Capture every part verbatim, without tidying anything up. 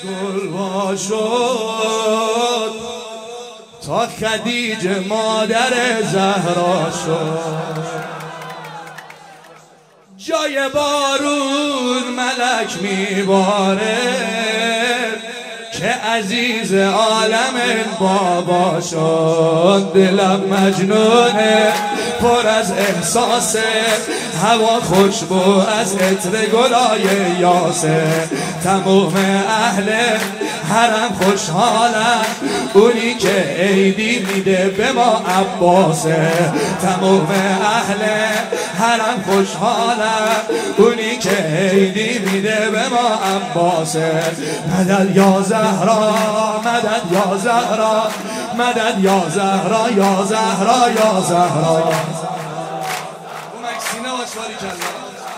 گل وا شد تا خدیجه مادر زهرا شد. جای بارون ملک میباره که عزیز عالم بابا شد. دلم مجنونه پر از احساسه، هوا خوشبو از عطر گلای یاسه. تموم اهل حرم خوشحالن، اونی که عیدی میده به ما عباسه. تموم اهل حرم خوشحالن، اونی که عیدی میده به ما عباسه. مدد یا زهرا، مدد یا زهرا، مدد یا زهرا، یا زهرا، یا زهرا. اون اکسینه واشواری کلا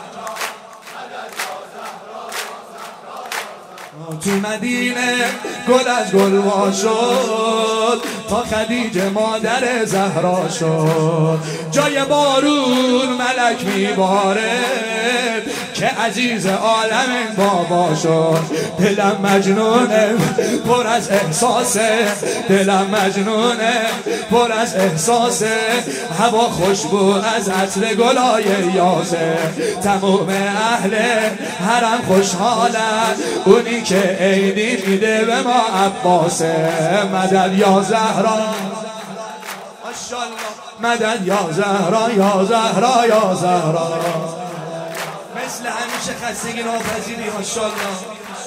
تو مدینه گل از گل وا شد تا خدیجه مادر زهرا شد. جای بارون ملک میباره که عزیز عالم بابا شد. دلم مجنونه پر از احساسه، دلم مجنونه پر از احساسه. هوا خوشبو از عطر گلای یاسه. تموم اهل حرم خوشحالن، اونی که عیدی میده به ما عباسه. مدد یا زهرا، مدد یا زهرا، یا زهرا، یا زهرا. مثل همیشه خستگی ناپذیری ماشاءالله.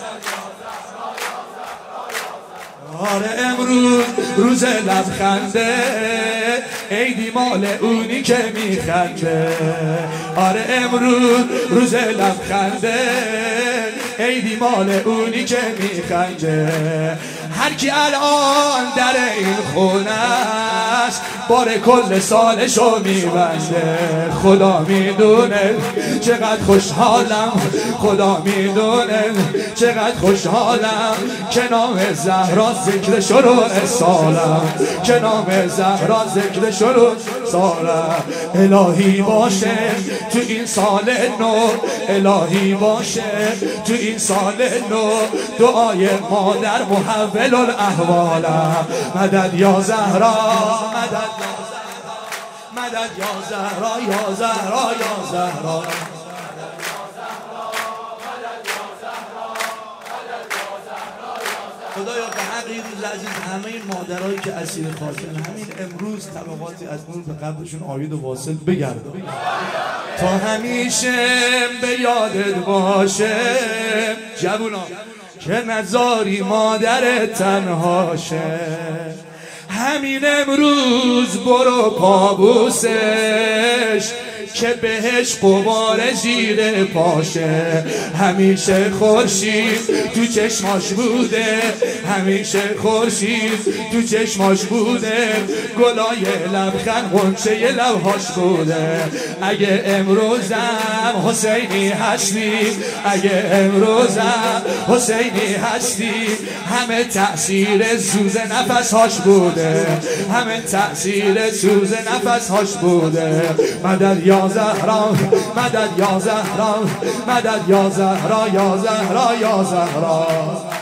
آره امروز روز لبخنده، عیدی مال اونی که میخنده. آره امروز روز لبخنده، عیدی مال اونی که میخنده. هر کی الان در این خونه است بار کل سالشو میبنده. خدا میدونه چقدر خوشحالم، خدا میدونه چقدر خوشحالم که نام زهرا ذکر شروع سالم، که نام زهرا ذکر شروع سالم. الهی باشه تو این سال نو، الهی باشه تو این سال نو دعای مادر محول الاحوالم. مدد یا زهرا، مدد مدد یا زهرا، یا زهرا، یا زهرا. خدایا به حق این روز عزیز همه این مادرایی که اسیر خاکن، همین امروز طبقاتی از نور به قبرشون آید و واصل بگردن تا همیشه به یادت باشه جوونا که نذاری مادر تنهاشه. همین امروز برو پابوسش که بهش قبار زیر پاشه. همیشه خورشید تو چشماش بوده، همیشه خورشید تو چشماش بوده. گلای لبخند غنچه لبهاش بوده. اگه امروزم حسینی هستی، اگه امروزم حسینی هستی، همه تأثیر سوز نفسهاش بوده، همه تأثیر سوز نفسهاش بوده. مدد یا زهرا، مدد یا زهرا، مدد یا زهرا، یا زهرا، یا زهرا.